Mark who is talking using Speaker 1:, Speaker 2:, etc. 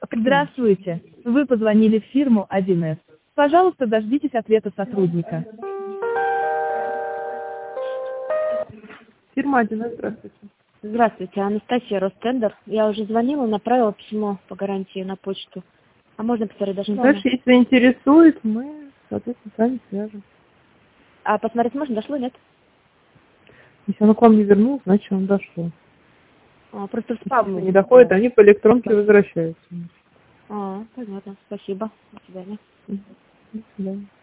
Speaker 1: Здравствуйте. Вы позвонили в фирму 1С. Пожалуйста, дождитесь ответа сотрудника.
Speaker 2: Фирма 1С, здравствуйте.
Speaker 3: Здравствуйте, Анастасия, Ростендер. Я уже звонила, направила письмо по гарантии на почту. А можно посмотреть даже дома?
Speaker 2: Дальше, если интересует, мы, соответственно, с вами свяжем.
Speaker 3: А посмотреть можно, дошло, нет?
Speaker 2: Если оно к вам не вернулось, значит, оно дошло.
Speaker 3: Просто в спам.
Speaker 2: Если не доходит, они по электронке возвращаются.
Speaker 3: Понятно. Спасибо. До свидания.
Speaker 2: До свидания.